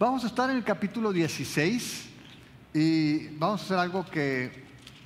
Vamos a estar en el capítulo 16 y vamos a hacer algo que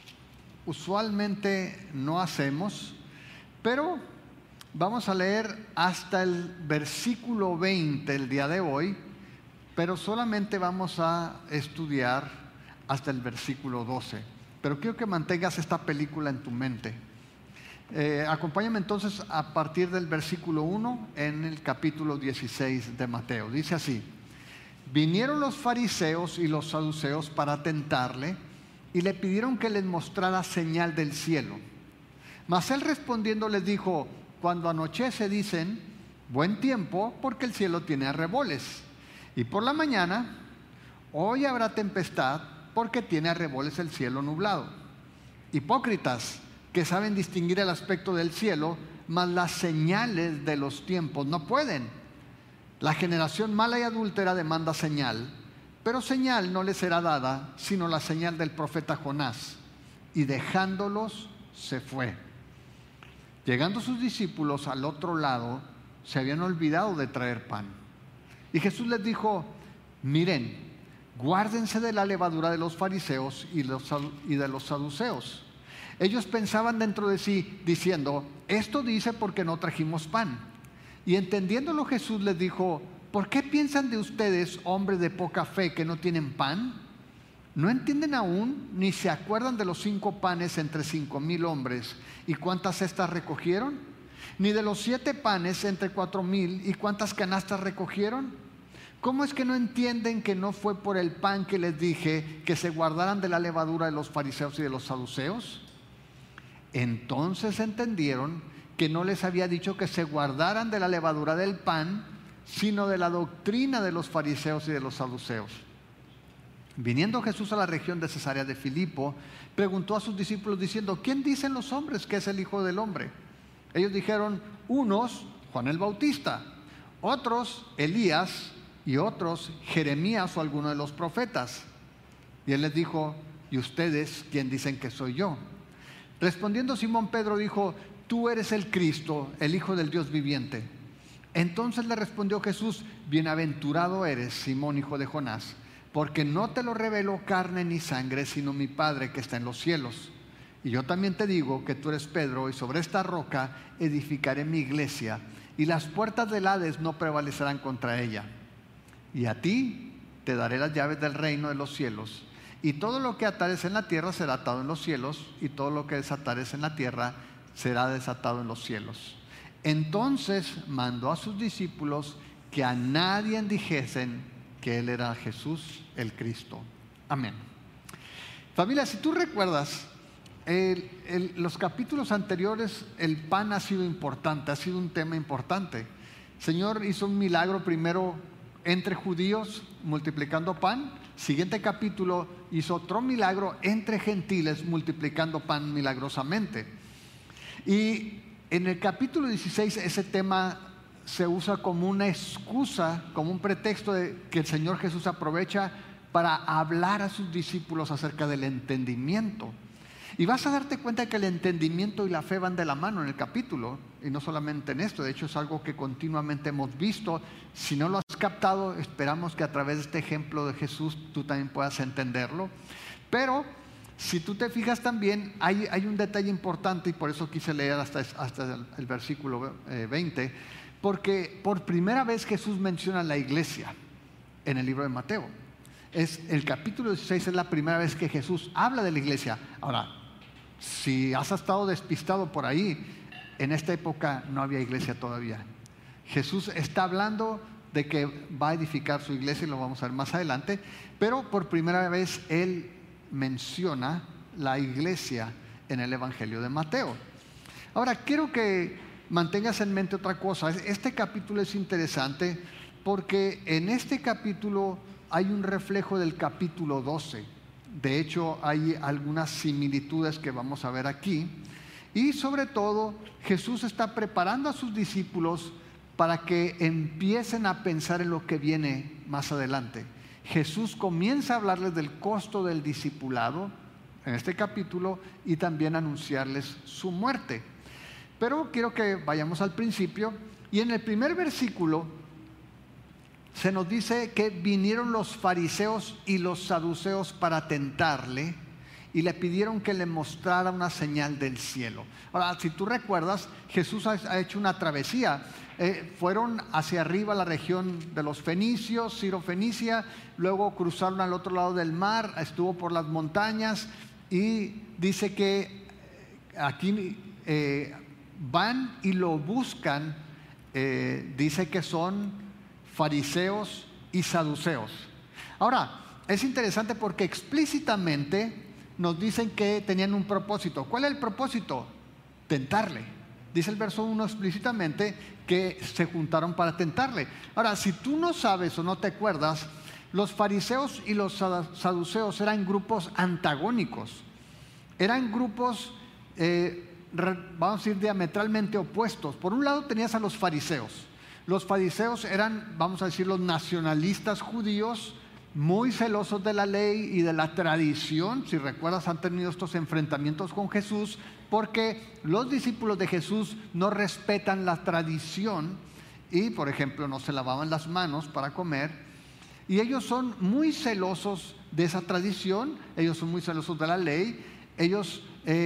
usualmente no hacemos, pero vamos a leer hasta el versículo 20 el día de hoy, pero solamente vamos a estudiar hasta el versículo 12. Pero quiero que mantengas esta película en tu mente. Acompáñame entonces a partir del versículo 1 en el capítulo 16 de Mateo. Dice así: vinieron los fariseos y los saduceos para tentarle y le pidieron que les mostrara señal del cielo. Mas él respondiendo les dijo: cuando anochece dicen buen tiempo, porque el cielo tiene arreboles, y por la mañana hoy habrá tempestad, porque tiene arreboles el cielo nublado. Hipócritas, que saben distinguir el aspecto del cielo, mas las señales de los tiempos no pueden. La generación mala y adúltera demanda señal, pero señal no le será dada, sino la señal del profeta Jonás. Y dejándolos, se fue. Llegando sus discípulos al otro lado, se habían olvidado de traer pan. Y Jesús les dijo: miren, guárdense de la levadura de los fariseos y de los saduceos. Ellos pensaban dentro de sí, diciendo: esto dice porque no trajimos pan. Y entendiéndolo Jesús les dijo: ¿por qué piensan de ustedes, hombres de poca fe, que no tienen pan? ¿No entienden aún, ni se acuerdan de los 5 panes entre 5,000 hombres y cuántas cestas recogieron? ¿Ni de los 7 panes entre 4,000 y cuántas canastas recogieron? ¿Cómo es que no entienden que no fue por el pan que les dije que se guardaran de la levadura de los fariseos y de los saduceos? Entonces entendieron que no les había dicho que se guardaran de la levadura del pan, sino de la doctrina de los fariseos y de los saduceos. Viniendo Jesús a la región de Cesarea de Filipo, preguntó a sus discípulos diciendo: ¿quién dicen los hombres que es el Hijo del Hombre? Ellos dijeron: unos, Juan el Bautista; otros, Elías; y otros, Jeremías o alguno de los profetas. Y él les dijo: ¿y ustedes quién dicen que soy yo? Respondiendo Simón Pedro dijo: tú eres el Cristo, el Hijo del Dios viviente. Entonces le respondió Jesús: bienaventurado eres, Simón, hijo de Jonás, porque no te lo reveló carne ni sangre, sino mi Padre que está en los cielos. Y yo también te digo que tú eres Pedro, y sobre esta roca edificaré mi iglesia, y las puertas del Hades no prevalecerán contra ella. Y a ti te daré las llaves del reino de los cielos. Y todo lo que atares en la tierra será atado en los cielos, y todo lo que desatares en la tierra será desatado en los cielos. Entonces mandó a sus discípulos que a nadie dijesen que él era Jesús el Cristo. Amén. Familia, si tú recuerdas, los capítulos anteriores, el pan ha sido importante, ha sido un tema importante. El Señor hizo un milagro primero entre judíos, multiplicando pan. Siguiente capítulo hizo otro milagro entre gentiles, multiplicando pan milagrosamente. Y en el capítulo 16 ese tema se usa como una excusa, como un pretexto que el Señor Jesús aprovecha para hablar a sus discípulos acerca del entendimiento. Y vas a darte cuenta que el entendimiento y la fe van de la mano en el capítulo, y no solamente en esto. De hecho, es algo que continuamente hemos visto. Si no lo has captado, esperamos que a través de este ejemplo de Jesús tú también puedas entenderlo. Pero si tú te fijas también, hay un detalle importante, y por eso quise leer hasta el versículo 20, porque por primera vez Jesús menciona la iglesia en el libro de Mateo. El capítulo 16 es la primera vez que Jesús habla de la iglesia. Ahora, si has estado despistado por ahí, en esta época no había iglesia todavía. Jesús está hablando de que va a edificar su iglesia, y lo vamos a ver más adelante, pero por primera vez Él menciona la iglesia en el Evangelio de Mateo. Ahora, quiero que mantengas en mente otra cosa. Este capítulo es interesante porque en este capítulo hay un reflejo del capítulo 12. De hecho, hay algunas similitudes que vamos a ver aquí. Y sobre todo, Jesús está preparando a sus discípulos para que empiecen a pensar en lo que viene más adelante. Jesús comienza a hablarles del costo del discipulado en este capítulo y también anunciarles su muerte. Pero quiero que vayamos al principio, y en el primer versículo se nos dice que vinieron los fariseos y los saduceos para tentarle y le pidieron que le mostrara una señal del cielo. Ahora, si tú recuerdas, Jesús ha hecho una travesía. Fueron hacia arriba a la región de los fenicios, Ciro-Fenicia, luego cruzaron al otro lado del mar, estuvo por las montañas y dice que aquí van y lo buscan, dice que son fariseos y saduceos. Ahora, es interesante porque explícitamente nos dicen que tenían un propósito. ¿Cuál es el propósito? Tentarle. Dice el verso 1 explícitamente que se juntaron para tentarle. Ahora, si tú no sabes o no te acuerdas, los fariseos y los saduceos eran grupos antagónicos. Eran grupos, vamos a decir, diametralmente opuestos. Por un lado tenías a los fariseos. Los fariseos eran, vamos a decir, los nacionalistas judíos, muy celosos de la ley y de la tradición. Si recuerdas, han tenido estos enfrentamientos con Jesús porque los discípulos de Jesús no respetan la tradición y, por ejemplo, no se lavaban las manos para comer. Y ellos son muy celosos de esa tradición, ellos son muy celosos de la ley, ellos,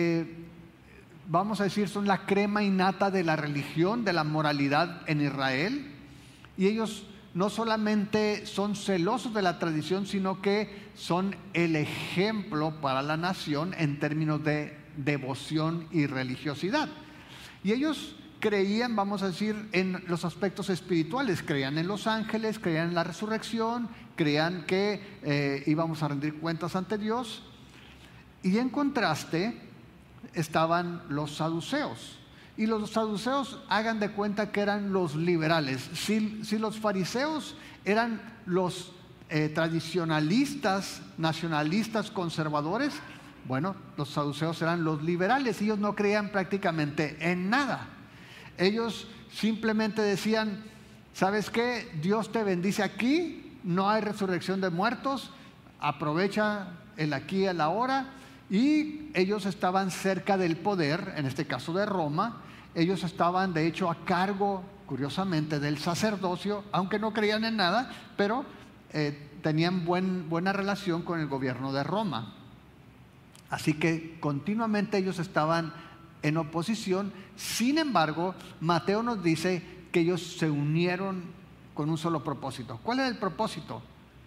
vamos a decir, son la crema innata de la religión, de la moralidad en Israel. Y ellos no solamente son celosos de la tradición, sino que son el ejemplo para la nación en términos de devoción y religiosidad. Y ellos creían, vamos a decir, en los aspectos espirituales, creían en los ángeles, creían en la resurrección, creían que íbamos a rendir cuentas ante Dios. Y en contraste estaban los saduceos. Y los saduceos, hagan de cuenta que eran los liberales. Si los fariseos eran los tradicionalistas, nacionalistas, conservadores, bueno, los saduceos eran los liberales. Ellos no creían prácticamente en nada. Ellos simplemente decían, ¿sabes qué? Dios te bendice aquí, no hay resurrección de muertos, aprovecha el aquí y el ahora. Y ellos estaban cerca del poder, en este caso de Roma. Ellos estaban de hecho a cargo, curiosamente, del sacerdocio, aunque no creían en nada, pero tenían buena relación con el gobierno de Roma. Así que continuamente ellos estaban en oposición. Sin embargo, Mateo nos dice que ellos se unieron con un solo propósito. ¿Cuál era el propósito?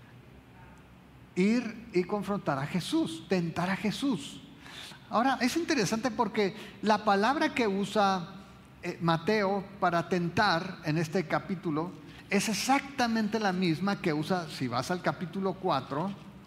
Ir y confrontar a Jesús, tentar a Jesús. Ahora, es interesante porque la palabra que usa Mateo para tentar en este capítulo es exactamente la misma que usa, si vas al capítulo 4,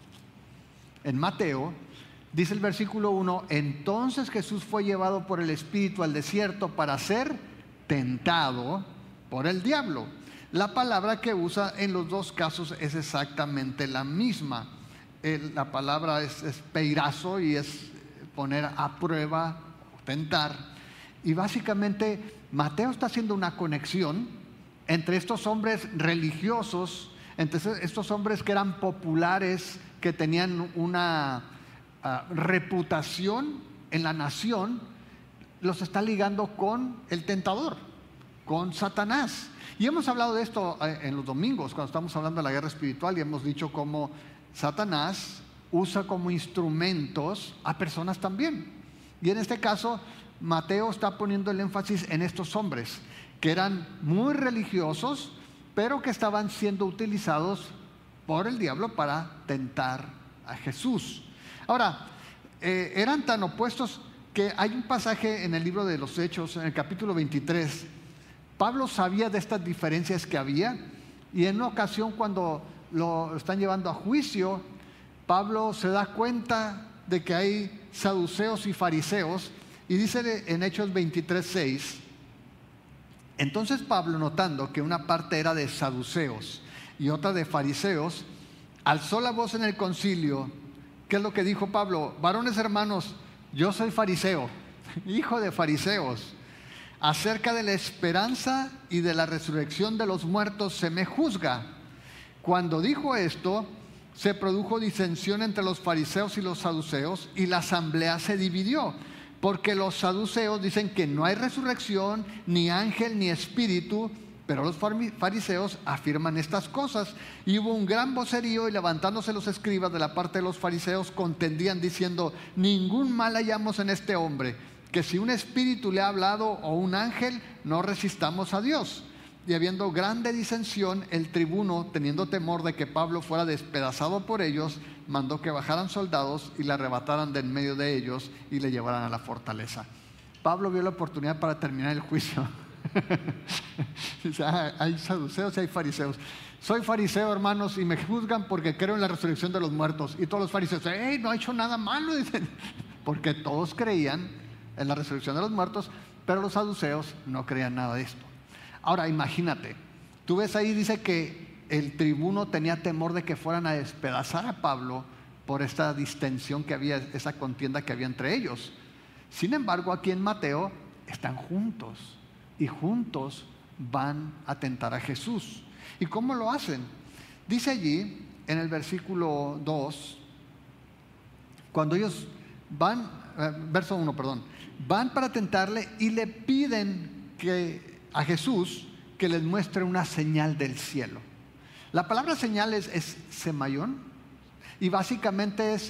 en Mateo, dice el versículo 1, entonces Jesús fue llevado por el Espíritu al desierto para ser tentado por el diablo. La palabra que usa en los dos casos es exactamente la misma. La palabra es peirazo y es poner a prueba, tentar. Y básicamente Mateo está haciendo una conexión entre estos hombres religiosos, entre estos hombres que eran populares, que tenían una reputación en la nación, los está ligando con el tentador, con Satanás. Y hemos hablado de esto en los domingos, cuando estamos hablando de la guerra espiritual, y hemos dicho cómo Satanás usa como instrumentos a personas también. Y en este caso, Mateo está poniendo el énfasis en estos hombres, que eran muy religiosos, pero que estaban siendo utilizados por el diablo para tentar a Jesús. Ahora, eran tan opuestos que hay un pasaje en el libro de los Hechos, en el capítulo 23, Pablo sabía de estas diferencias que había, y en una ocasión cuando lo están llevando a juicio, Pablo se da cuenta de que hay saduceos y fariseos, y dice en Hechos 23:6, entonces Pablo, notando que una parte era de saduceos y otra de fariseos, alzó la voz en el concilio. ¿Qué es lo que dijo Pablo? Varones hermanos, yo soy fariseo, hijo de fariseos. Acerca de la esperanza y de la resurrección de los muertos se me juzga. Cuando dijo esto, se produjo disensión entre los fariseos y los saduceos, y la asamblea se dividió, porque los saduceos dicen que no hay resurrección, ni ángel, ni espíritu, Pero los fariseos afirman estas cosas. Y hubo un gran vocerío, y levantándose los escribas de la parte de los fariseos, contendían diciendo: ningún mal hallamos en este hombre, que si un espíritu le ha hablado o un ángel, no resistamos a Dios. Y habiendo grande disensión, el tribuno, teniendo temor de que Pablo fuera despedazado por ellos, mandó que bajaran soldados y le arrebataran de en medio de ellos y le llevaran a la fortaleza. Pablo vio la oportunidad para terminar el juicio. Hay saduceos y hay fariseos. Soy fariseo, hermanos, y me juzgan porque creo en la resurrección de los muertos. Y todos los fariseos: no ha hecho nada malo, dicen, porque todos creían en la resurrección de los muertos, pero los saduceos no creían nada de esto. Ahora imagínate, tú ves ahí, dice que el tribuno tenía temor de que fueran a despedazar a Pablo por esta distensión que había, esa contienda que había entre ellos. Sin embargo, aquí en Mateo están juntos y juntos van a tentar a Jesús. ¿Y cómo lo hacen? Dice allí en el versículo 2, cuando ellos van, verso 1, perdón, van para tentarle y le piden a Jesús que les muestre una señal del cielo. La palabra señal es semayón, y básicamente es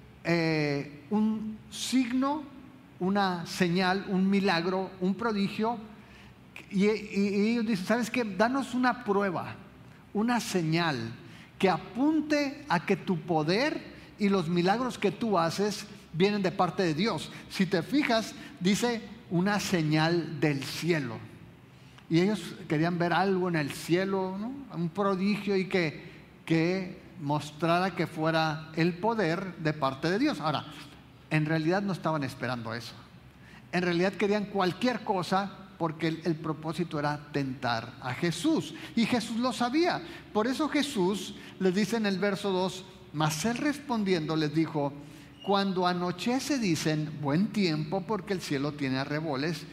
un signo, una señal, un milagro, un prodigio. Y ellos dicen: ¿sabes qué? Danos una prueba, una señal que apunte a que tu poder y los milagros que tú haces vienen de parte de Dios. Si te fijas, dice una señal del cielo. Y ellos querían ver algo en el cielo, ¿no? Un prodigio, y que mostrara que fuera el poder de parte de Dios. Ahora, en realidad no estaban esperando eso. En realidad querían cualquier cosa, porque el propósito era tentar a Jesús. Y Jesús lo sabía. Por eso Jesús les dice en el verso 2: mas él respondiendo les dijo: cuando anochece dicen buen tiempo, porque el cielo tiene arreboles,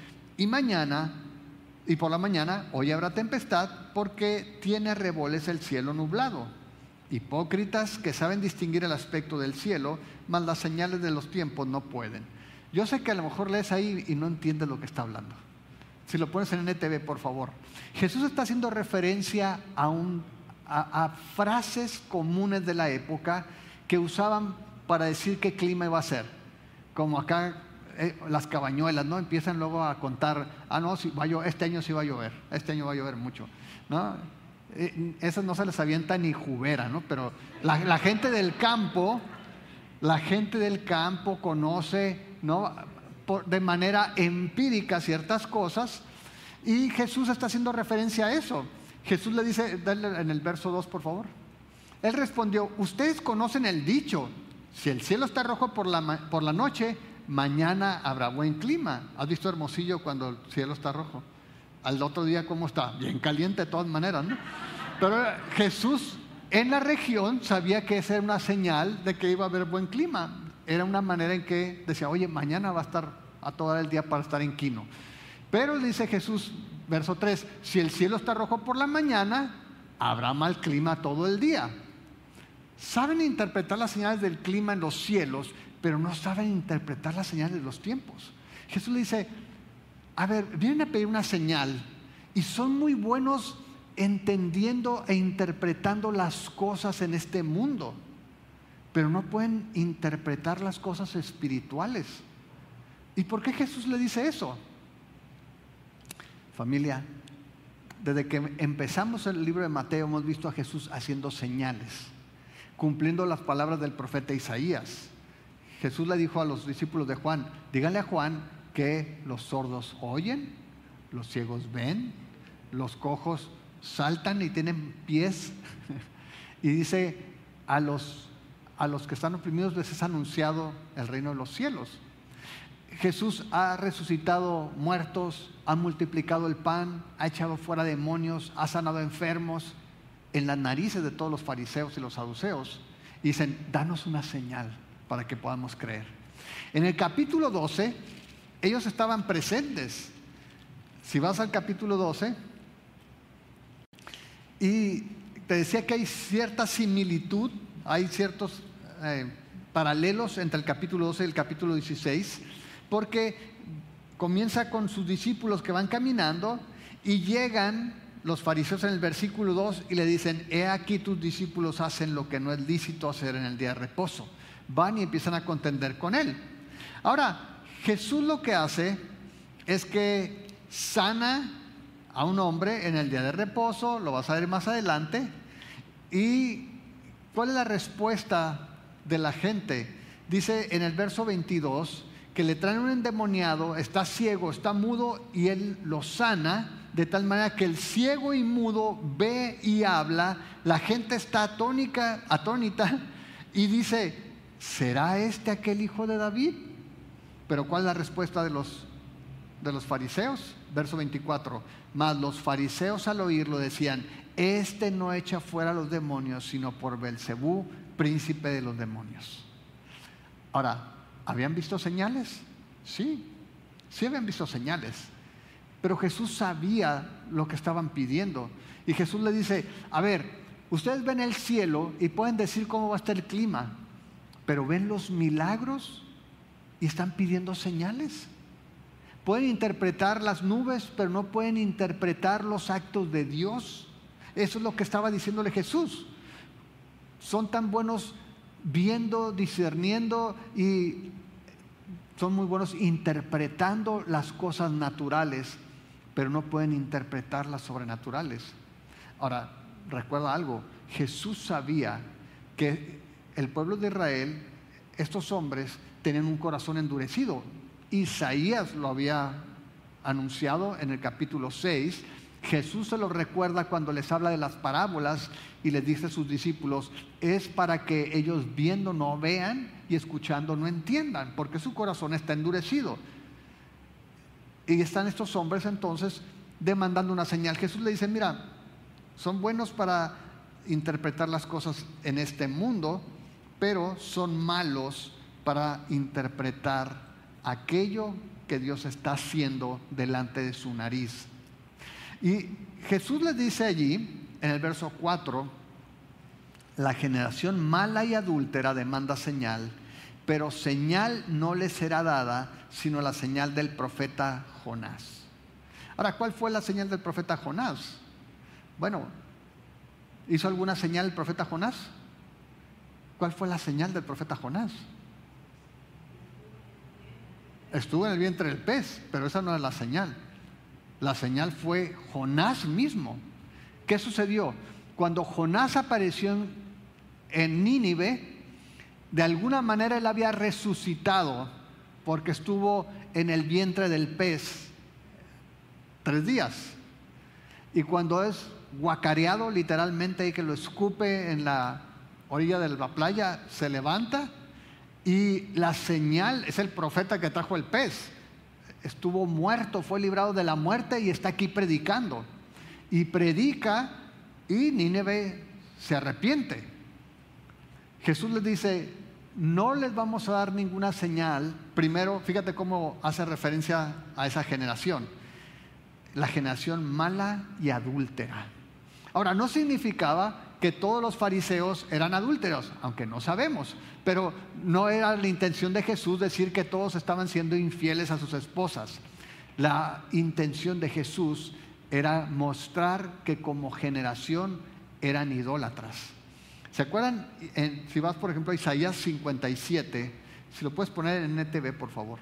y por la mañana hoy habrá tempestad, porque tiene arreboles el cielo nublado. Hipócritas, que saben distinguir el aspecto del cielo, mas las señales de los tiempos no pueden. Yo sé que a lo mejor lees ahí y no entiendes lo que está hablando. Si lo pones en NTV, por favor. Jesús está haciendo referencia a frases comunes de la época que usaban para decir qué clima iba a ser. Como acá las cabañuelas, ¿no? Empiezan luego a contar: no, este año sí va a llover, este año va a llover mucho, ¿no? Esas no se les avienta ni jubera, ¿no? Pero la gente del campo conoce, ¿no?, de manera empírica ciertas cosas, y Jesús está haciendo referencia a eso. Jesús le dice, dale en el verso 2, por favor. Él respondió: ustedes conocen el dicho, si el cielo está rojo por la noche, mañana habrá buen clima. ¿Has visto Hermosillo cuando el cielo está rojo? Al otro día, ¿cómo está? Bien caliente de todas maneras, ¿no? Pero Jesús en la región sabía que esa era una señal de que iba a haber buen clima. Era una manera en que decía: oye, mañana va a estar a todo el día para estar en Quino. Pero dice Jesús, verso 3, si el cielo está rojo por la mañana, habrá mal clima todo el día. Saben interpretar las señales del clima en los cielos, pero no saben interpretar las señales de los tiempos. Jesús le dice: a ver, vienen a pedir una señal y son muy buenos entendiendo e interpretando las cosas en este mundo, pero no pueden interpretar las cosas espirituales. ¿Y por qué Jesús le dice eso? Familia, desde que empezamos el libro de Mateo hemos visto a Jesús haciendo señales, cumpliendo las palabras del profeta Isaías. Jesús le dijo a los discípulos de Juan: díganle a Juan que los sordos oyen, los ciegos ven, los cojos saltan y tienen pies. Y dice: a los que están oprimidos les es anunciado el reino de los cielos. Jesús ha resucitado muertos, ha multiplicado el pan, ha echado fuera demonios, ha sanado enfermos, en las narices de todos los fariseos y los saduceos. Y dicen: danos una señal para que podamos creer. En el capítulo 12, ellos estaban presentes. Si vas al capítulo 12, y te decía que hay cierta similitud, hay ciertos paralelos entre el capítulo 12 y el capítulo 16, porque comienza con sus discípulos que van caminando y llegan los fariseos en el versículo 2 y le dicen: he aquí tus discípulos hacen lo que no es lícito hacer en el día de reposo. Van y empiezan a contender con él. Ahora, Jesús lo que hace es que sana a un hombre en el día de reposo, lo vas a ver más adelante. ¿Y cuál es la respuesta de la gente? Dice en el verso 22 que le traen un endemoniado, está ciego, está mudo, y él lo sana de tal manera que el ciego y mudo ve y habla. La gente está atónita y dice: ¿será este aquel hijo de David? Pero ¿cuál es la respuesta de los fariseos? Verso 24: mas los fariseos al oírlo decían: este no echa fuera a los demonios, sino por Belcebú, príncipe de los demonios. Ahora, ¿habían visto señales? Sí habían visto señales. Pero Jesús sabía lo que estaban pidiendo. Y Jesús le dice: a ver, ustedes ven el cielo y pueden decir cómo va a estar el clima, pero ven los milagros y están pidiendo señales. Pueden interpretar las nubes, pero no pueden interpretar los actos de Dios. Eso es lo que estaba diciéndole Jesús. Son tan buenos viendo, discerniendo, y son muy buenos interpretando las cosas naturales, pero no pueden interpretar las sobrenaturales. Ahora, recuerda algo: Jesús sabía que el pueblo de Israel, estos hombres, tenían un corazón endurecido. Isaías lo había anunciado en el capítulo 6. Jesús se lo recuerda cuando les habla de las parábolas y les dice a sus discípulos: es para que ellos viendo no vean y escuchando no entiendan, porque su corazón está endurecido. Y están estos hombres entonces demandando una señal. Jesús le dice: mira, son buenos para interpretar las cosas en este mundo, pero son malos para interpretar aquello que Dios está haciendo delante de su nariz. Y Jesús les dice allí, en el verso 4: la generación mala y adúltera demanda señal, pero señal no le será dada, sino la señal del profeta Jonás. Ahora, ¿cuál fue la señal del profeta Jonás? Bueno, ¿hizo alguna señal el profeta Jonás? ¿Cuál fue la señal del profeta Jonás? Estuvo en el vientre del pez, pero esa no es la señal. La señal fue Jonás mismo. ¿Qué sucedió? Cuando Jonás apareció en Nínive, de alguna manera él había resucitado, porque estuvo en el vientre del pez 3 días. Y cuando es guacareado, literalmente, y que lo escupe en la orilla de la playa, se levanta. Y la señal es el profeta que trajo el pez. Estuvo muerto, fue librado de la muerte y está aquí predicando. Y predica, y Nínive se arrepiente. Jesús les dice: no les vamos a dar ninguna señal. Primero, fíjate cómo hace referencia a esa generación: la generación mala y adúltera. Ahora, no significaba que todos los fariseos eran adúlteros, aunque no sabemos, pero no era la intención de Jesús decir que todos estaban siendo infieles a sus esposas. La intención de Jesús era mostrar que como generación eran idólatras. ¿Se acuerdan? Si vas, por ejemplo, a Isaías 57, si lo puedes poner en NTV, por favor.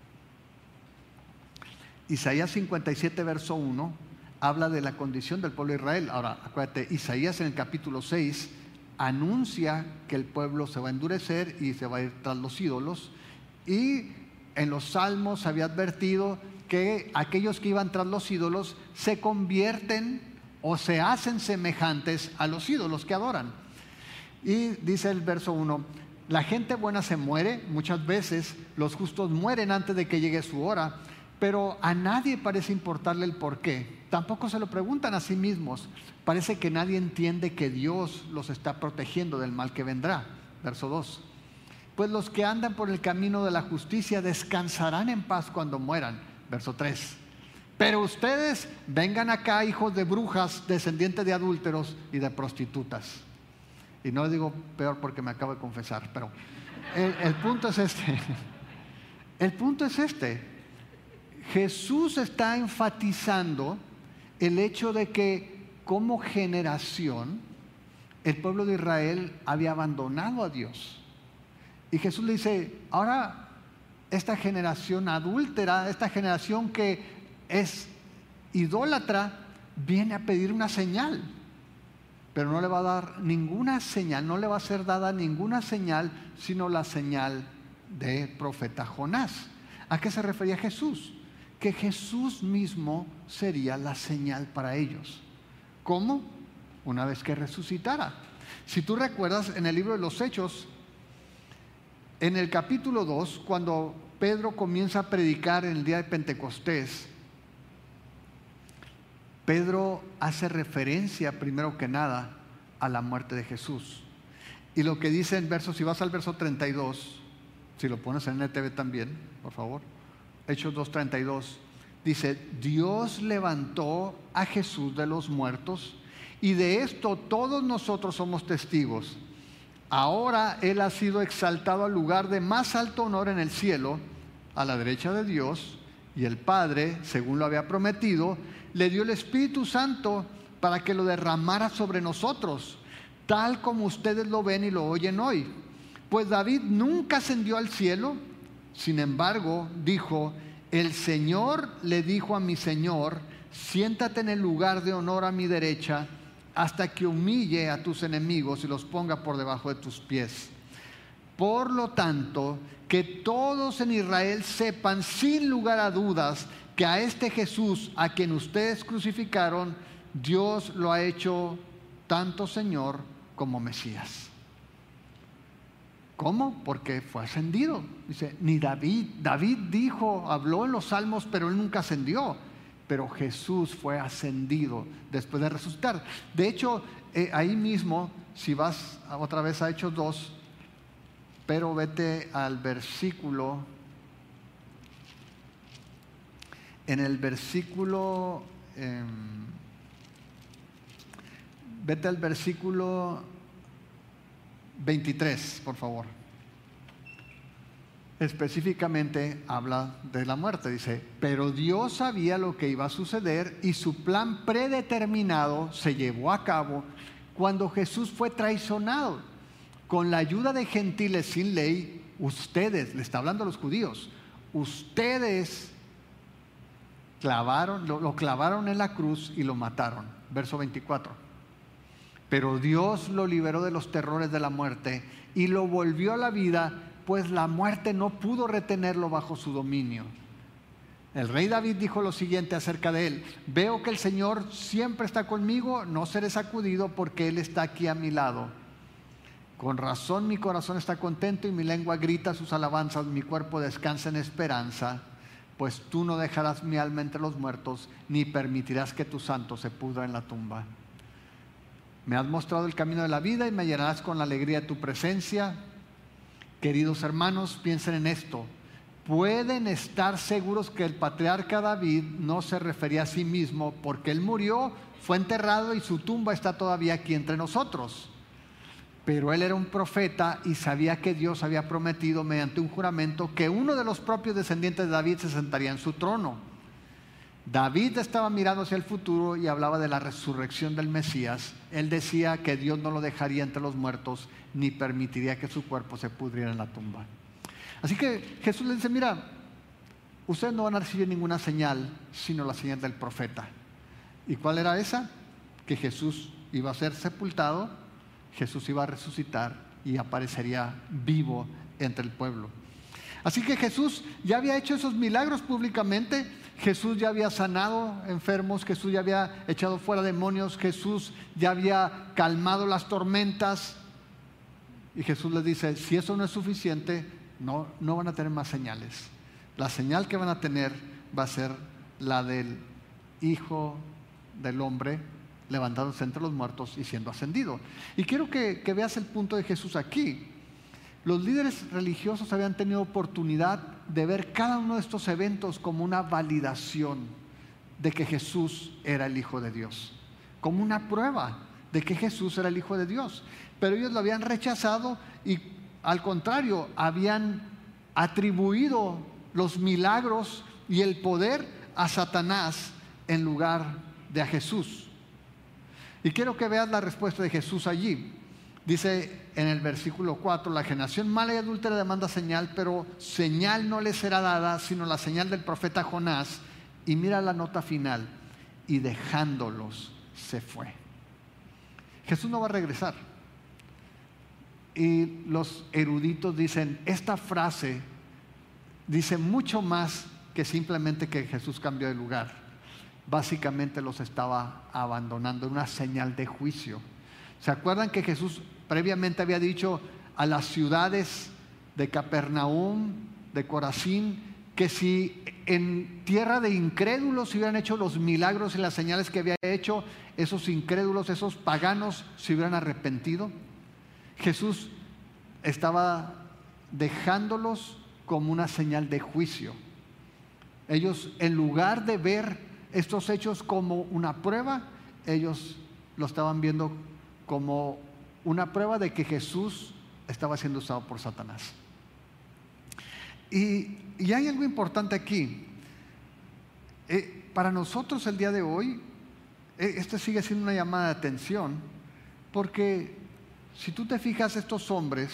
Isaías 57, verso 1, habla de la condición del pueblo de Israel. Ahora, acuérdate, Isaías en el capítulo 6 anuncia que el pueblo se va a endurecer y se va a ir tras los ídolos. Y en los salmos se había advertido que aquellos que iban tras los ídolos se convierten o se hacen semejantes a los ídolos que adoran. Y dice el verso 1: la gente buena se muere, muchas veces los justos mueren antes de que llegue su hora, pero a nadie parece importarle el por qué. Tampoco se lo preguntan a sí mismos. Parece que nadie entiende que Dios los está protegiendo del mal que vendrá. Verso 2: pues los que andan por el camino de la justicia descansarán en paz cuando mueran. Verso 3: pero ustedes vengan acá, hijos de brujas, descendientes de adúlteros y de prostitutas. Y no digo peor porque me acabo de confesar, pero el punto es este. El punto es este. Jesús está enfatizando el hecho de que como generación el pueblo de Israel había abandonado a Dios. Y Jesús le dice, ahora esta generación adúltera, esta generación que es idólatra, viene a pedir una señal, pero no le va a dar ninguna señal, no le va a ser dada ninguna señal, sino la señal de profeta Jonás. ¿A qué se refería Jesús? Que Jesús mismo sería la señal para ellos. ¿Cómo? Una vez que resucitara. Si tú recuerdas en el libro de los Hechos, en el capítulo 2, cuando Pedro comienza a predicar en el día de Pentecostés, Pedro hace referencia primero que nada a la muerte de Jesús. Y lo que dice en versos, si vas al verso 32, si lo pones en NTV también, por favor, Hechos 2:32, dice, Dios levantó a Jesús de los muertos y de esto todos nosotros somos testigos. Ahora Él ha sido exaltado al lugar de más alto honor en el cielo, a la derecha de Dios, y el Padre, según lo había prometido, le dio el Espíritu Santo para que lo derramara sobre nosotros, tal como ustedes lo ven y lo oyen hoy. Pues David nunca ascendió al cielo, sin embargo, dijo, el Señor le dijo a mi Señor, siéntate en el lugar de honor a mi derecha, hasta que humille a tus enemigos y los ponga por debajo de tus pies. Por lo tanto, que todos en Israel sepan sin lugar a dudas que a este Jesús, a quien ustedes crucificaron, Dios lo ha hecho tanto Señor como Mesías. ¿Cómo? Porque fue ascendido. Dice, ni David dijo, habló en los Salmos, pero él nunca ascendió. Pero Jesús fue ascendido después de resucitar. De hecho, ahí mismo, si vas otra vez a Hechos 2, pero vete al versículo, en el versículo, vete al versículo 23, por favor. Específicamente habla de la muerte, dice, pero Dios sabía lo que iba a suceder y su plan predeterminado se llevó a cabo cuando Jesús fue traicionado. Con la ayuda de gentiles sin ley, ustedes, le está hablando a los judíos, ustedes lo clavaron en la cruz y lo mataron. Verso 24. Pero Dios lo liberó de los terrores de la muerte y lo volvió a la vida, pues la muerte no pudo retenerlo bajo su dominio. El rey David dijo lo siguiente acerca de él: veo que el Señor siempre está conmigo, no seré sacudido porque Él está aquí a mi lado. Con razón mi corazón está contento y mi lengua grita sus alabanzas, mi cuerpo descansa en esperanza, pues tú no dejarás mi alma entre los muertos, ni permitirás que tu santo se pudra en la tumba. Me has mostrado el camino de la vida y me llenarás con la alegría de tu presencia. Queridos hermanos, piensen en esto. Pueden estar seguros que el patriarca David no se refería a sí mismo, porque él murió, fue enterrado y su tumba está todavía aquí entre nosotros. Pero él era un profeta y sabía que Dios había prometido mediante un juramento que uno de los propios descendientes de David se sentaría en su trono. David estaba mirando hacia el futuro y hablaba de la resurrección del Mesías. Él decía que Dios no lo dejaría entre los muertos ni permitiría que su cuerpo se pudriera en la tumba. Así que Jesús le dice: mira, ustedes no van a recibir ninguna señal sino la señal del profeta. ¿Y cuál era esa? Que Jesús iba a ser sepultado, Jesús iba a resucitar y aparecería vivo entre el pueblo. Así que Jesús ya había hecho esos milagros públicamente. Jesús ya había sanado enfermos, Jesús ya había echado fuera demonios, Jesús ya había calmado las tormentas. Y Jesús les dice: si eso no es suficiente, no van a tener más señales. La señal que van a tener va a ser la del Hijo del Hombre levantándose entre los muertos y siendo ascendido. Y quiero que veas el punto de Jesús aquí. Los líderes religiosos habían tenido oportunidad de ver cada uno de estos eventos como una validación de que Jesús era el Hijo de Dios, como una prueba de que Jesús era el Hijo de Dios. Pero ellos lo habían rechazado y, al contrario, habían atribuido los milagros y el poder a Satanás en lugar de a Jesús. Y quiero que veas la respuesta de Jesús allí. Dice en el versículo 4, la generación mala y adúltera demanda señal, pero señal no les será dada, sino la señal del profeta Jonás. Y mira la nota final, y dejándolos se fue. Jesús no va a regresar. Y los eruditos dicen, esta frase dice mucho más que simplemente que Jesús cambió de lugar. Básicamente los estaba abandonando, una señal de juicio. ¿Se acuerdan que Jesús previamente había dicho a las ciudades de Capernaum, de Corazín, que si en tierra de incrédulos se hubieran hecho los milagros y las señales que había hecho, esos incrédulos, esos paganos se hubieran arrepentido? Jesús estaba dejándolos como una señal de juicio. Ellos, en lugar de ver estos hechos como una prueba, ellos lo estaban viendo como una prueba de que Jesús estaba siendo usado por Satanás. Y hay algo importante aquí. Para nosotros el día de hoy, esto sigue siendo una llamada de atención, porque si tú te fijas, estos hombres,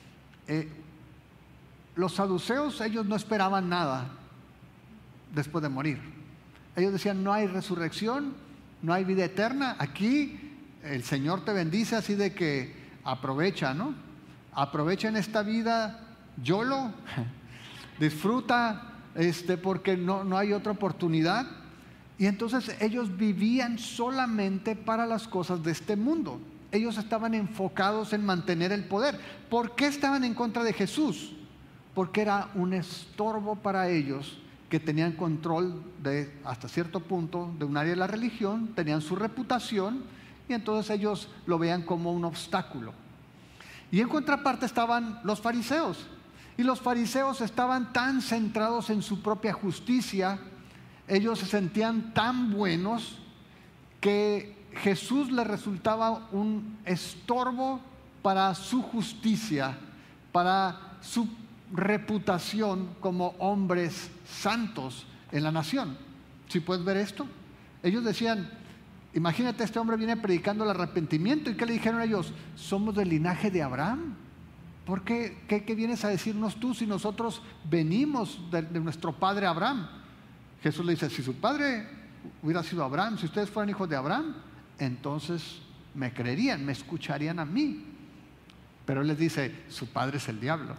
los saduceos, ellos no esperaban nada después de morir. Ellos decían, no hay resurrección, no hay vida eterna. Aquí el Señor te bendice, así de que aprovecha, ¿no? Aprovecha en esta vida, YOLO, disfruta, porque no hay otra oportunidad. Y entonces ellos vivían solamente para las cosas de este mundo. Ellos estaban enfocados en mantener el poder. ¿Por qué estaban en contra de Jesús? Porque era un estorbo para ellos, que tenían control hasta cierto punto de un área de la religión, tenían su reputación, y entonces ellos lo veían como un obstáculo. Y en contraparte estaban los fariseos, y los fariseos estaban tan centrados en su propia justicia, ellos se sentían tan buenos que Jesús les resultaba un estorbo para su justicia, para su reputación como hombres santos en la nación. ¿Sí puedes ver esto? Ellos decían, imagínate, este hombre viene predicando el arrepentimiento. ¿Y qué le dijeron ellos? Somos del linaje de Abraham. ¿Por qué? ¿Qué vienes a decirnos tú si nosotros venimos de nuestro padre Abraham? Jesús le dice, si su padre hubiera sido Abraham, si ustedes fueran hijos de Abraham, entonces me creerían, me escucharían a mí. Pero él les dice, su padre es el diablo.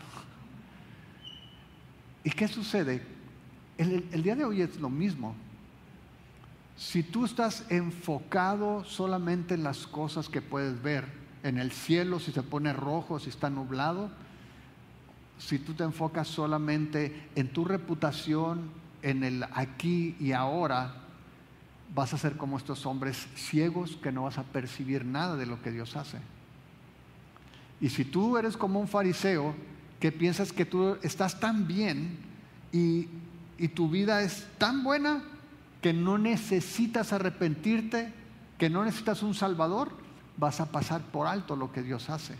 ¿Y qué sucede? El día de hoy es lo mismo. Si tú estás enfocado solamente en las cosas que puedes ver, en el cielo, si se pone rojo, si está nublado, si tú te enfocas solamente en tu reputación, en el aquí y ahora, vas a ser como estos hombres ciegos que no vas a percibir nada de lo que Dios hace. Y si tú eres como un fariseo que piensas que tú estás tan bien y tu vida es tan buena que no necesitas arrepentirte, que no necesitas un salvador, vas a pasar por alto lo que Dios hace.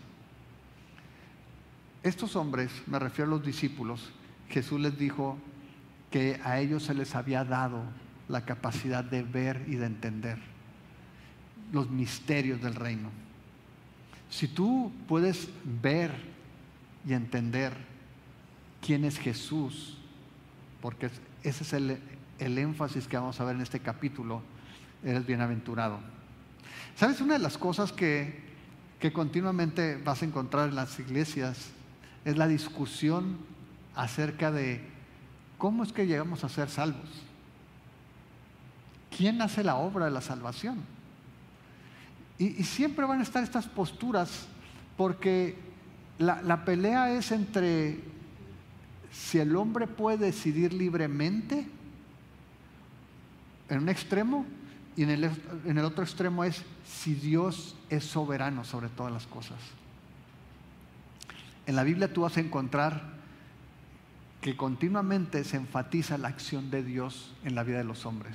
Estos hombres, me refiero a los discípulos, Jesús les dijo que a ellos se les había dado la capacidad de ver y de entender los misterios del reino. Si tú puedes ver y entender quién es Jesús, porque ese es el énfasis que vamos a ver en este capítulo, eres bienaventurado. ¿Sabes? Una de las cosas que continuamente vas a encontrar en las iglesias es la discusión acerca de cómo es que llegamos a ser salvos. ¿Quién hace la obra de la salvación? Y siempre van a estar estas posturas, porque la pelea es entre si el hombre puede decidir libremente en un extremo, y en el otro extremo es si Dios es soberano sobre todas las cosas. En la Biblia tú vas a encontrar que continuamente se enfatiza la acción de Dios en la vida de los hombres.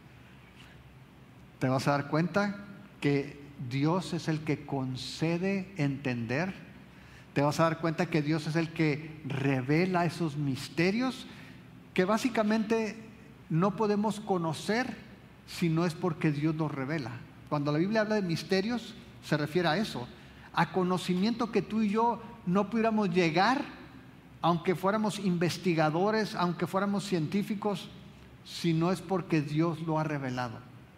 Te vas a dar cuenta que Dios es el que concede entender. Te vas a dar cuenta que Dios es el que revela esos misterios que básicamente no podemos conocer si no es porque Dios nos revela. Cuando la Biblia habla de misterios, se refiere a eso, a conocimiento que tú y yo no pudiéramos llegar, aunque fuéramos investigadores, aunque fuéramos científicos, si no es porque Dios lo ha revelado.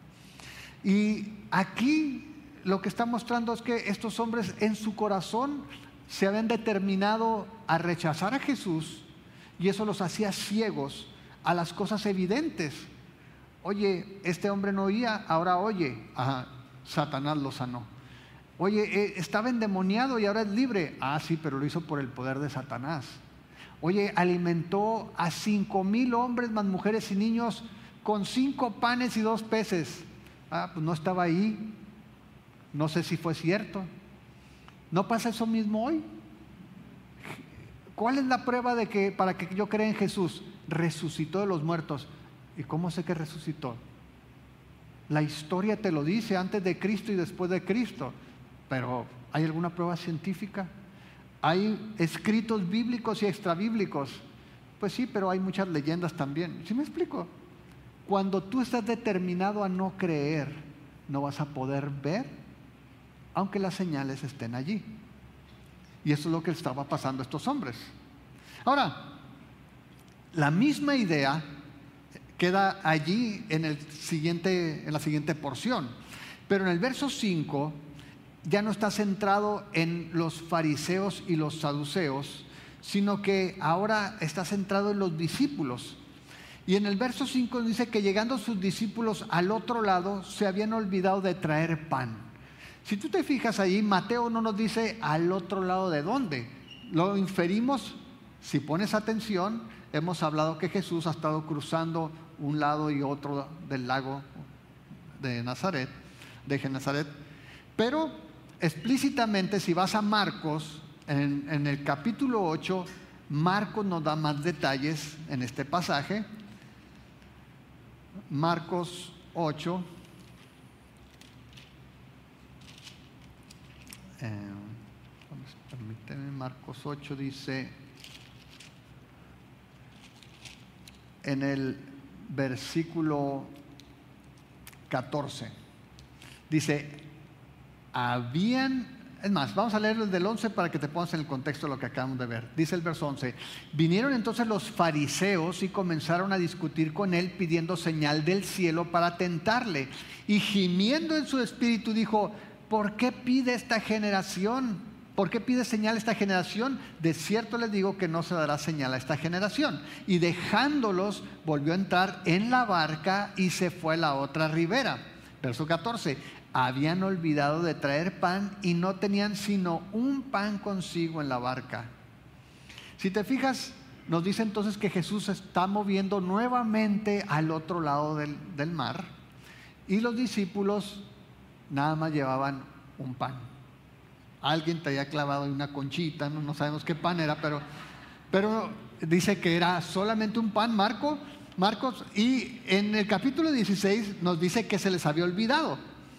Y aquí lo que está mostrando es que estos hombres en su corazón se habían determinado a rechazar a Jesús, y eso los hacía ciegos a las cosas evidentes. Oye, este hombre no oía, ahora oye. Ajá, Satanás lo sanó. Oye, estaba endemoniado y ahora es libre. Ah, sí, pero lo hizo por el poder de Satanás. Oye, alimentó a 5,000 hombres más mujeres y niños con 5 panes y 2 peces. Ah, pues no estaba ahí. No sé si fue cierto. ¿No pasa eso mismo hoy? ¿Cuál es la prueba de que para que yo crea en Jesús? Resucitó de los muertos. ¿Y cómo sé que resucitó? La historia te lo dice, antes de Cristo y después de Cristo. Pero ¿hay alguna prueba científica? ¿Hay escritos bíblicos y extrabíblicos? Pues sí, pero hay muchas leyendas también. ¿Sí me explico? Cuando tú estás determinado a no creer, no vas a poder ver, aunque las señales estén allí. Y eso es lo que estaba pasando a estos hombres. Ahora, la misma idea queda allí en la siguiente porción. Pero en el verso 5 ya no está centrado en los fariseos y los saduceos, sino que ahora está centrado en los discípulos. Y en el verso 5 dice que llegando sus discípulos al otro lado, se habían olvidado de traer pan. Si tú te fijas ahí, Mateo no nos dice al otro lado de dónde. Lo inferimos, si pones atención, hemos hablado que Jesús ha estado cruzando un lado y otro del lago de Genesaret. Pero explícitamente, si vas a Marcos, en el capítulo 8, Marcos nos da más detalles en este pasaje. Marcos 8. Permíteme, Marcos 8 dice, en el versículo 14, dice, es más, vamos a leer desde el 11 para que te pongas en el contexto de lo que acabamos de ver. Dice el verso 11, vinieron entonces los fariseos y comenzaron a discutir con él pidiendo señal del cielo para tentarle. Y gimiendo en su espíritu dijo, ¿por qué pide esta generación? ¿Por qué pide señal esta generación? De cierto les digo que no se dará señal a esta generación. Y dejándolos, volvió a entrar en la barca y se fue a la otra ribera. Verso 14. Habían olvidado de traer pan y no tenían sino un pan consigo en la barca. Si te fijas, nos dice entonces que Jesús se está moviendo nuevamente al otro lado del mar, y los discípulos nada más llevaban un pan. Alguien te había clavado en una conchita, no sabemos qué pan era, pero dice que era solamente un pan, Marcos, y en el capítulo 16 nos dice que se les había olvidado.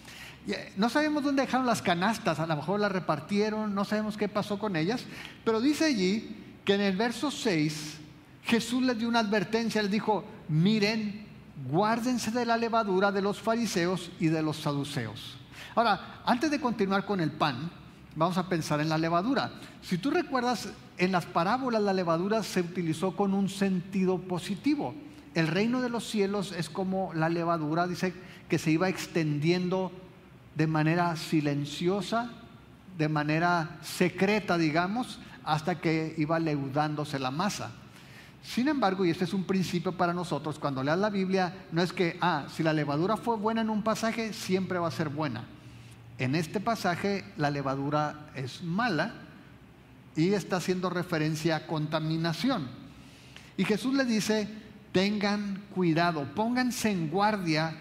No sabemos dónde dejaron las canastas, a lo mejor las repartieron, no sabemos qué pasó con ellas, pero dice allí que en el verso 6 Jesús les dio una advertencia, les dijo, miren, guárdense de la levadura de los fariseos y de los saduceos. Ahora, antes de continuar con el pan, vamos a pensar en la levadura. Si tú recuerdas, en las parábolas la levadura se utilizó con un sentido positivo. El reino de los cielos es como la levadura, dice que se iba extendiendo de manera silenciosa, de manera secreta, digamos, hasta que iba leudándose la masa. Sin embargo, y este es un principio para nosotros, cuando leas la Biblia, no es que, si la levadura fue buena en un pasaje, siempre va a ser buena. En este pasaje, la levadura es mala y está haciendo referencia a contaminación. Y Jesús le dice, tengan cuidado, pónganse en guardia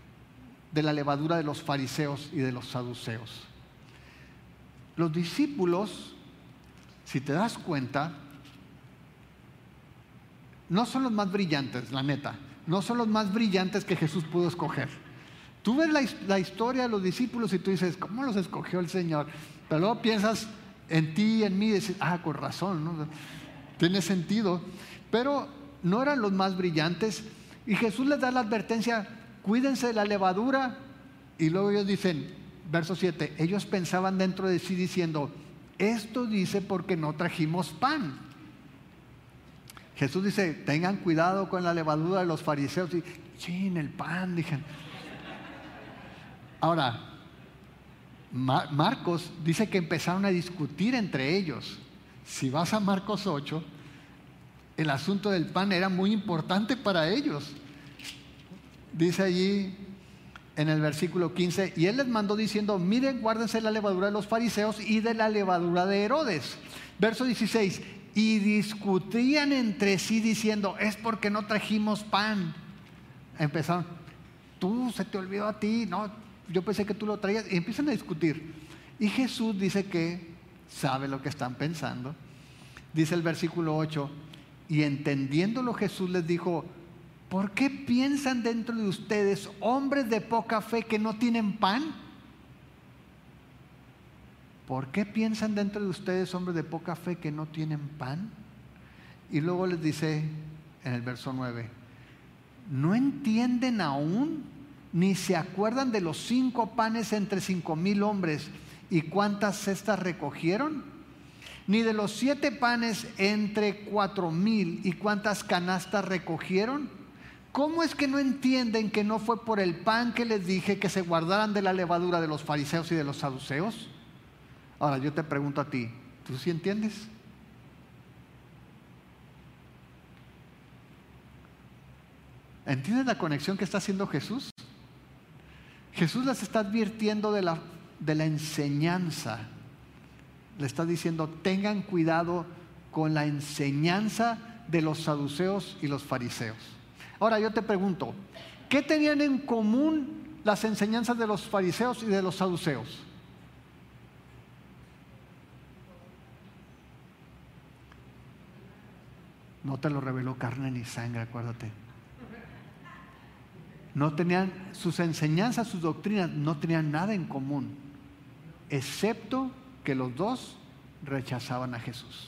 de la levadura de los fariseos y de los saduceos. Los discípulos, si te das cuenta, no son los más brillantes, la neta. No son los más brillantes que Jesús pudo escoger. Tú ves la historia de los discípulos y tú dices, ¿cómo los escogió el Señor? Pero luego piensas en ti y en mí y dices, con razón, ¿no? Tiene sentido. Pero no eran los más brillantes. Y Jesús les da la advertencia, cuídense de la levadura Y luego ellos dicen, verso 7, ellos pensaban dentro de sí diciendo, esto dice porque no trajimos pan. Jesús dice, tengan cuidado con la levadura de los fariseos. Y, chin, el pan, dije. Ahora, Marcos dice que empezaron a discutir entre ellos. Si vas a Marcos 8, el asunto del pan era muy importante para ellos. Dice allí en el versículo 15, y él les mandó diciendo, miren, guárdense la levadura de los fariseos y de la levadura de Herodes. Verso 16, y discutían entre sí diciendo, es porque no trajimos pan. Empezaron, tú, se te olvidó a ti, no, yo pensé que tú lo traías. Y empiezan a discutir. Y Jesús dice que sabe lo que están pensando. Dice el versículo 8, y entendiéndolo Jesús les dijo, ¿por qué piensan dentro de ustedes, hombres de poca fe, que no tienen pan? ¿Por qué piensan dentro de ustedes, hombres de poca fe, que no tienen pan? Y luego les dice en el verso 9, ¿no entienden aún, ni se acuerdan de los 5 panes entre 5,000 hombres y cuántas cestas recogieron? Ni de los 7 panes entre 4,000 y cuántas canastas recogieron. ¿Cómo es que no entienden que no fue por el pan que les dije que se guardaran de la levadura de los fariseos y de los saduceos? Ahora yo te pregunto a ti, ¿tú sí entiendes? ¿Entiendes la conexión que está haciendo Jesús? Jesús les está advirtiendo de la enseñanza. Le está diciendo, tengan cuidado con la enseñanza de los saduceos y los fariseos. Ahora yo te pregunto, ¿qué tenían en común las enseñanzas de los fariseos y de los saduceos? No te lo reveló carne ni sangre, acuérdate. No tenían, sus enseñanzas, sus doctrinas, no tenían nada en común, excepto que los dos rechazaban a Jesús.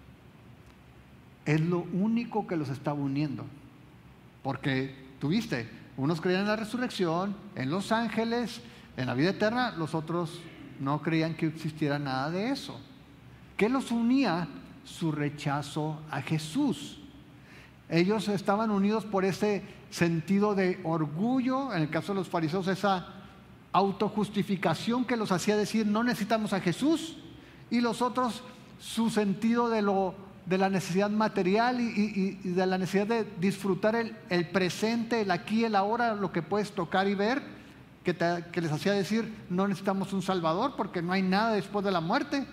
Es lo único que los estaba uniendo. Porque tuviste, unos creían en la resurrección, en los ángeles, en la vida eterna, los otros no creían que existiera nada de eso. ¿Qué los unía? Su rechazo a Jesús. Ellos estaban unidos por ese sentido de orgullo, en el caso de los fariseos, esa autojustificación que los hacía decir no necesitamos a Jesús, y los otros su sentido de la necesidad material y de la necesidad de disfrutar el presente, el aquí, el ahora, lo que puedes tocar y ver, que les hacía decir no necesitamos un Salvador porque no hay nada después de la muerte.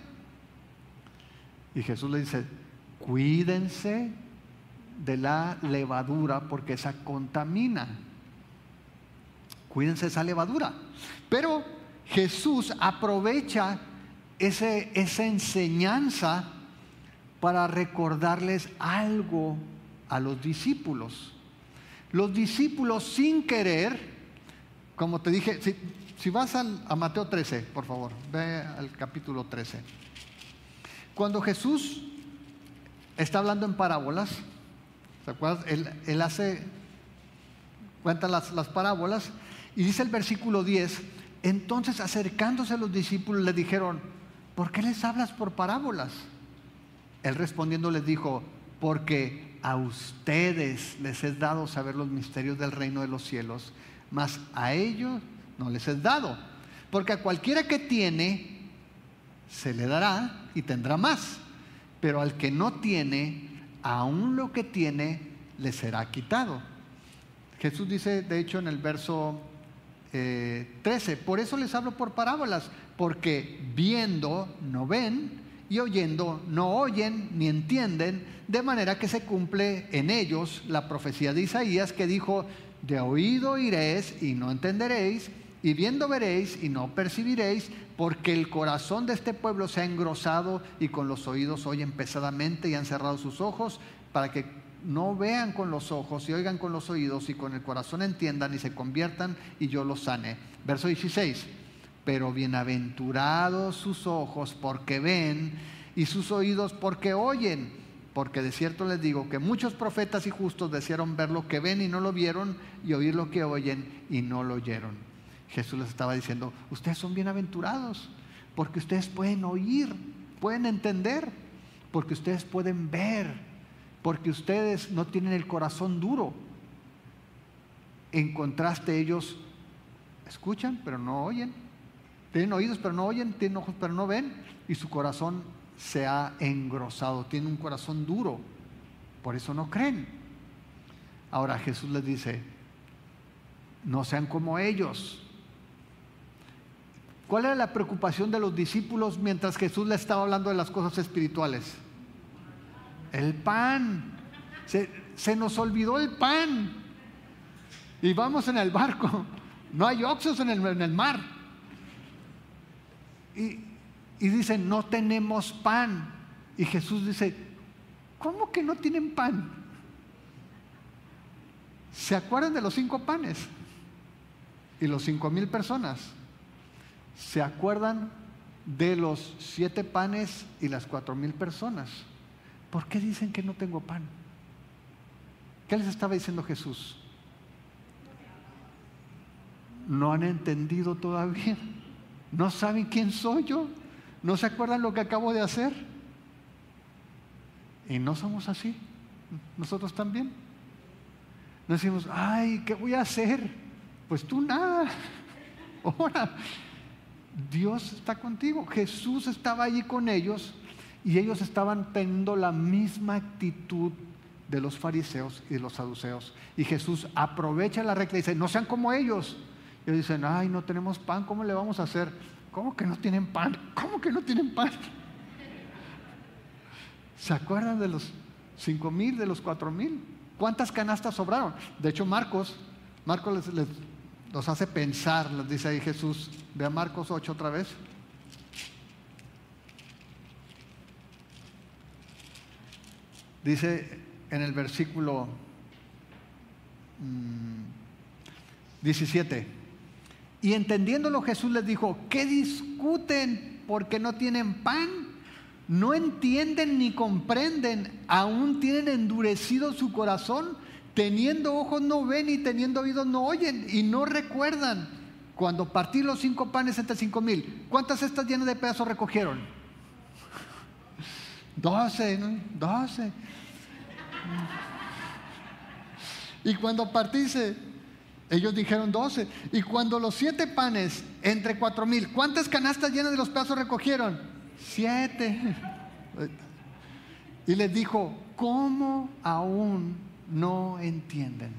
Y Jesús le dice, cuídense de la levadura porque esa contamina. Cuídense de esa levadura. Pero Jesús aprovecha esa enseñanza para recordarles algo a los discípulos. Los discípulos sin querer, como te dije, si vas a Mateo 13, por favor, ve al capítulo 13. Cuando Jesús está hablando en parábolas, ¿te acuerdas? Él cuenta las parábolas y dice el versículo 10, entonces acercándose a los discípulos le dijeron, ¿por qué les hablas por parábolas? Él respondiendo les dijo, porque a ustedes les es dado saber los misterios del reino de los cielos, mas a ellos no les es dado, porque a cualquiera que tiene, se le dará y tendrá más, pero al que no tiene, aún lo que tiene le será quitado. Jesús dice, de hecho, en el verso 13, por eso les hablo por parábolas, porque viendo no ven y oyendo no oyen ni entienden, de manera que se cumple en ellos la profecía de Isaías que dijo, de oído oiréis y no entenderéis, y viendo veréis y no percibiréis, porque el corazón de este pueblo se ha engrosado y con los oídos oyen pesadamente y han cerrado sus ojos para que no vean con los ojos y oigan con los oídos y con el corazón entiendan y se conviertan y yo los sane. Verso 16, pero bienaventurados sus ojos porque ven y sus oídos porque oyen, porque de cierto les digo que muchos profetas y justos desearon ver lo que ven y no lo vieron y oír lo que oyen y no lo oyeron. Jesús les estaba diciendo, ustedes son bienaventurados, porque ustedes pueden oír, pueden entender, porque ustedes pueden ver, porque ustedes no tienen el corazón duro. En contraste, ellos escuchan, pero no oyen. Tienen oídos, pero no oyen. Tienen ojos, pero no ven. Y su corazón se ha engrosado. Tienen un corazón duro. Por eso no creen. Ahora Jesús les dice, no sean como ellos. ¿Cuál era la preocupación de los discípulos mientras Jesús les estaba hablando de las cosas espirituales? El pan. Se nos olvidó el pan. Y vamos en el barco. No hay Oxxos en el mar. Y dicen, no tenemos pan. Y Jesús dice, ¿cómo que no tienen pan? ¿Se acuerdan de los 5 panes? Y los 5,000 personas. ¿Se acuerdan de los 7 panes y las 4,000 personas? ¿Por qué dicen que no tengo pan? ¿Qué les estaba diciendo Jesús? No han entendido todavía. No saben quién soy yo. No se acuerdan lo que acabo de hacer. Y no somos así. Nosotros también. No decimos, ay, ¿qué voy a hacer? Pues tú nada. Ora. Dios está contigo. Jesús estaba allí con ellos y ellos estaban teniendo la misma actitud de los fariseos y de los saduceos. Y Jesús aprovecha la regla y dice, no sean como ellos. Y ellos dicen, ay, no tenemos pan, ¿cómo le vamos a hacer? ¿Cómo que no tienen pan? ¿Cómo que no tienen pan? ¿Se acuerdan de los 5,000, de los 4,000? ¿Cuántas canastas sobraron? De hecho, Marcos los hace pensar, les dice ahí Jesús. Ve a Marcos 8 otra vez. Dice en el versículo 17. Y entendiéndolo Jesús les dijo, ¿qué discuten porque no tienen pan? ¿No entienden ni comprenden? ¿Aún tienen endurecido su corazón? Teniendo ojos no ven y teniendo oídos no oyen y no recuerdan. Cuando partí los 5 panes entre 5,000, ¿cuántas cestas llenas de pedazos recogieron? 12, ¿no? 12. Y cuando partise, ellos dijeron 12. Y cuando los 7 panes entre 4,000, ¿cuántas canastas llenas de los pedazos recogieron? 7. Y les dijo, ¿cómo aún no entienden?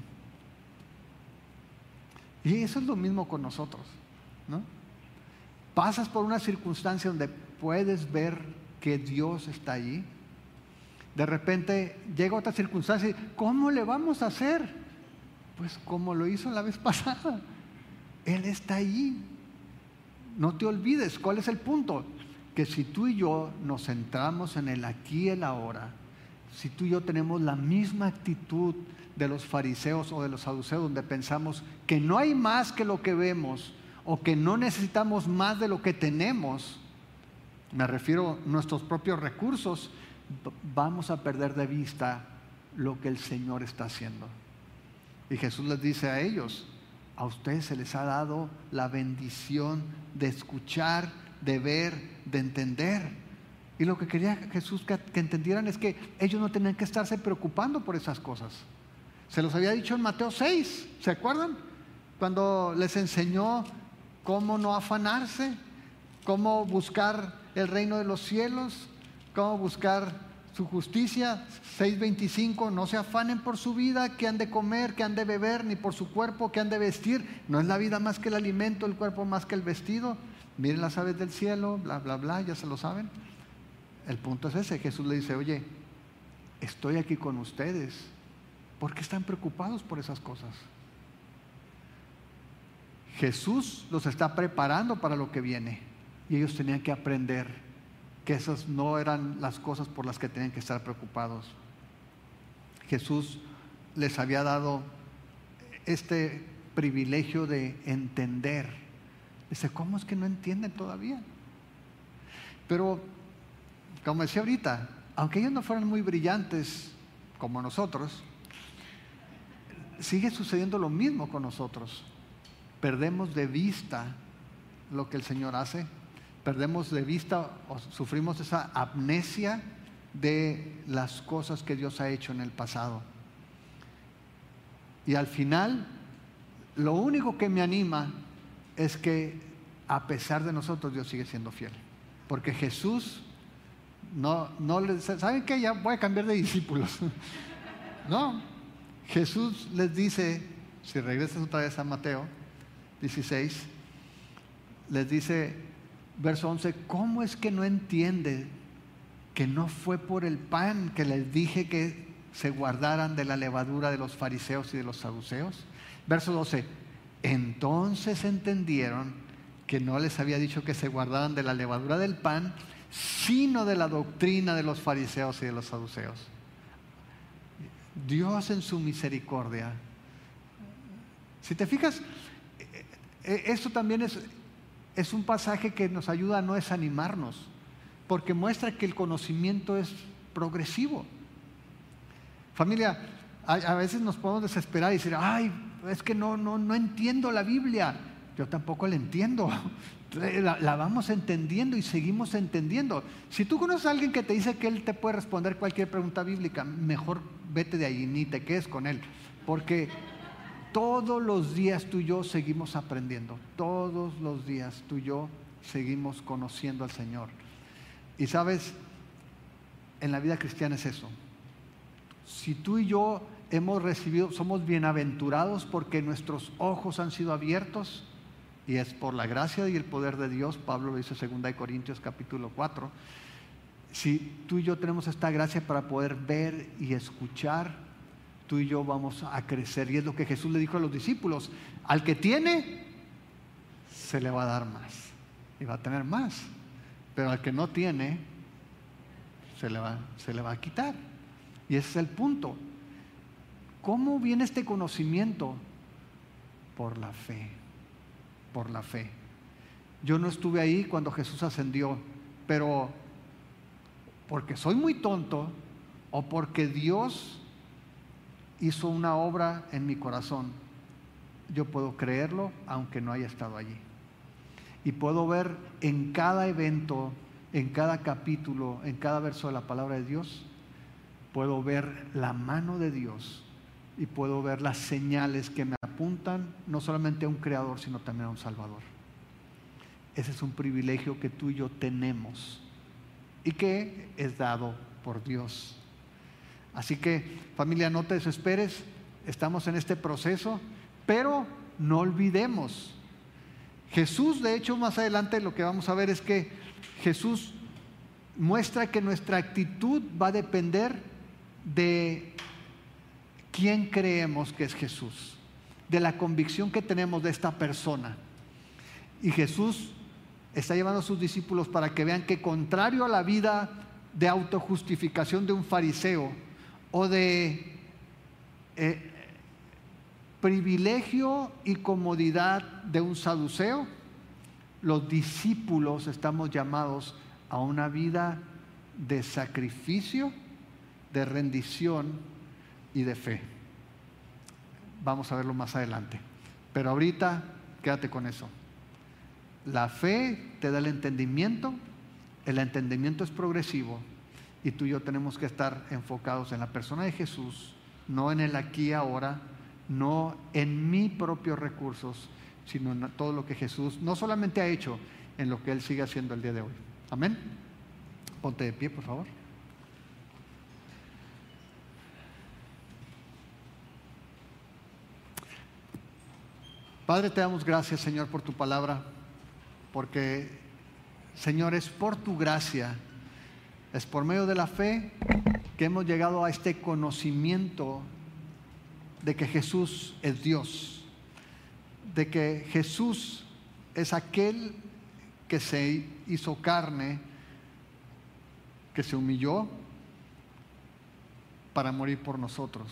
Y eso es lo mismo con nosotros, ¿no? Pasas por una circunstancia donde puedes ver que Dios está allí. De repente llega otra circunstancia y ¿cómo le vamos a hacer? Pues como lo hizo la vez pasada. Él está allí. No te olvides, ¿cuál es el punto? Que si tú y yo nos centramos en el aquí y el ahora, si tú y yo tenemos la misma actitud de los fariseos o de los saduceos, donde pensamos que no hay más que lo que vemos o que no necesitamos más de lo que tenemos, me refiero a nuestros propios recursos, vamos a perder de vista lo que el Señor está haciendo. Y Jesús les dice a ellos, a ustedes se les ha dado la bendición de escuchar, de ver, de entender. Y lo que quería Jesús que entendieran es que ellos no tenían que estarse preocupando por esas cosas. Se los había dicho en Mateo 6, ¿se acuerdan? Cuando les enseñó cómo no afanarse, cómo buscar el reino de los cielos, cómo buscar su justicia. 6:25, no se afanen por su vida, qué han de comer, qué han de beber, ni por su cuerpo, qué han de vestir. No es la vida más que el alimento, el cuerpo más que el vestido. Miren las aves del cielo, bla, bla, bla, ya se lo saben. El punto es ese. Jesús le dice, oye, estoy aquí con ustedes. ¿Por qué están preocupados por esas cosas? Jesús los está preparando para lo que viene. Y ellos tenían que aprender que esas no eran las cosas por las que tenían que estar preocupados. Jesús les había dado este privilegio de entender. Dice, ¿cómo es que no entienden todavía? Pero, como decía ahorita, aunque ellos no fueran muy brillantes como nosotros, sigue sucediendo lo mismo con nosotros. perdemos de vista lo que el Señor hace, perdemos de vista o sufrimos esa amnesia de las cosas que Dios ha hecho en el pasado. Y al final, lo único que me anima es que a pesar de nosotros, Dios sigue siendo fiel. Porque Jesús ¿saben qué? Ya voy a cambiar de discípulos. No, Jesús les dice, si regresas otra vez a Mateo 16, les dice, verso 11, ¿cómo es que no entiende que no fue por el pan que les dije que se guardaran de la levadura de los fariseos y de los saduceos? Verso 12, entonces entendieron que no les había dicho que se guardaran de la levadura del pan, sino de la doctrina de los fariseos y de los saduceos. Dios en su misericordia. Si te fijas, esto también es un pasaje que nos ayuda a no desanimarnos, porque muestra que el conocimiento es progresivo. Familia, a veces nos podemos desesperar y decir, ay, es que no entiendo la Biblia. Yo tampoco la entiendo. La vamos entendiendo y seguimos entendiendo. Si tú conoces a alguien que te dice que él te puede responder cualquier pregunta bíblica, mejor vete de ahí, ni te quedes con él, porque todos los días tú y yo seguimos aprendiendo, todos los días tú y yo seguimos conociendo al Señor. Y sabes, en la vida cristiana es eso. Si tú y yo hemos recibido, somos bienaventurados porque nuestros ojos han sido abiertos, y es por la gracia y el poder de Dios. Pablo lo dice en 2 Corintios capítulo 4. Si tú y yo tenemos esta gracia para poder ver y escuchar, tú y yo vamos a crecer. Y es lo que Jesús le dijo a los discípulos: al que tiene, se le va a dar más y va a tener más, pero al que no tiene, se le va a quitar. Y ese es el punto. ¿Cómo viene este conocimiento? Por la fe. Por la fe. Yo no estuve ahí cuando Jesús ascendió, pero porque soy muy tonto o porque Dios hizo una obra en mi corazón, yo puedo creerlo aunque no haya estado allí. Y puedo ver en cada evento, en cada capítulo, en cada verso de la palabra de Dios, puedo ver la mano de Dios y puedo ver las señales que me apuntan no solamente a un creador, sino también a un salvador. Ese es un privilegio que tú y yo tenemos y que es dado por Dios. Así que, familia, no te desesperes, estamos en este proceso, pero no olvidemos. Jesús, de hecho, más adelante lo que vamos a ver es que Jesús muestra que nuestra actitud va a depender de quién creemos que es Jesús, de la convicción que tenemos de esta persona. Y Jesús está llevando a sus discípulos para que vean que, contrario a la vida de autojustificación de un fariseo o de privilegio y comodidad de un saduceo, los discípulos estamos llamados a una vida de sacrificio, de rendición y de fe. Vamos a verlo más adelante, pero ahorita quédate con eso. La fe te da el entendimiento es progresivo, y tú y yo tenemos que estar enfocados en la persona de Jesús, no en el aquí y ahora, no en mis propios recursos, sino en todo lo que Jesús no solamente ha hecho, en lo que Él sigue haciendo el día de hoy. Amén. Ponte de pie, por favor. Padre, te damos gracias, Señor, por tu palabra, porque, Señor, es por tu gracia, es por medio de la fe que hemos llegado a este conocimiento de que Jesús es Dios, de que Jesús es aquel que se hizo carne, que se humilló para morir por nosotros.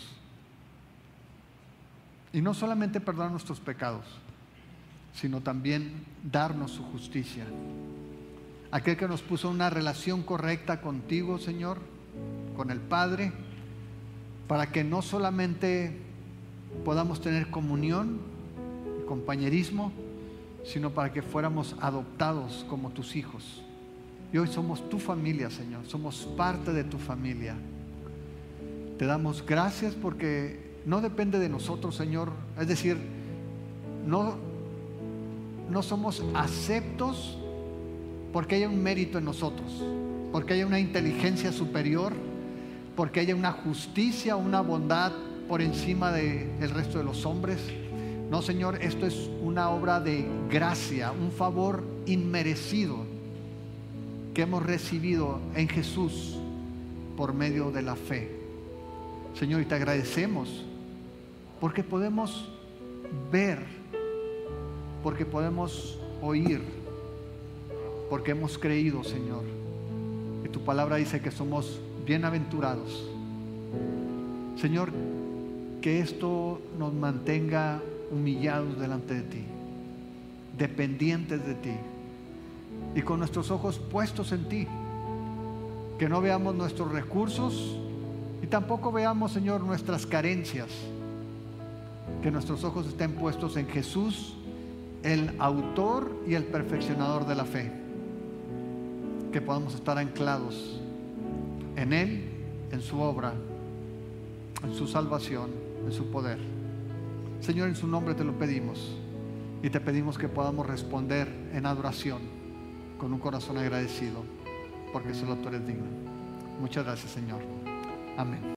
Y no solamente perdonar nuestros pecados, sino también darnos su justicia. Aquel que nos puso una relación correcta contigo, Señor, con el Padre, para que no solamente podamos tener comunión compañerismo, sino para que fuéramos adoptados como tus hijos. Y hoy somos tu familia, Señor, somos parte de tu familia. Te damos gracias porque no depende de nosotros, Señor. Es decir, no somos aceptos porque haya un mérito en nosotros, porque haya una inteligencia superior, porque haya una justicia, una bondad por encima del resto de los hombres. No, Señor, esto es una obra de gracia, un favor inmerecido que hemos recibido en Jesús por medio de la fe. Señor, y te agradecemos porque podemos ver, porque podemos oír, porque hemos creído, Señor. Y tu palabra dice que somos bienaventurados. Señor, que esto nos mantenga humillados delante de ti, dependientes de ti y con nuestros ojos puestos en ti. Que no veamos nuestros recursos y tampoco veamos, Señor, nuestras carencias. Que nuestros ojos estén puestos en Jesús, el autor y el perfeccionador de la fe. Que podamos estar anclados en Él, en su obra, en su salvación, en su poder. Señor, en su nombre te lo pedimos y te pedimos que podamos responder en adoración con un corazón agradecido, porque solo tú eres digno. Muchas gracias, Señor. Amén.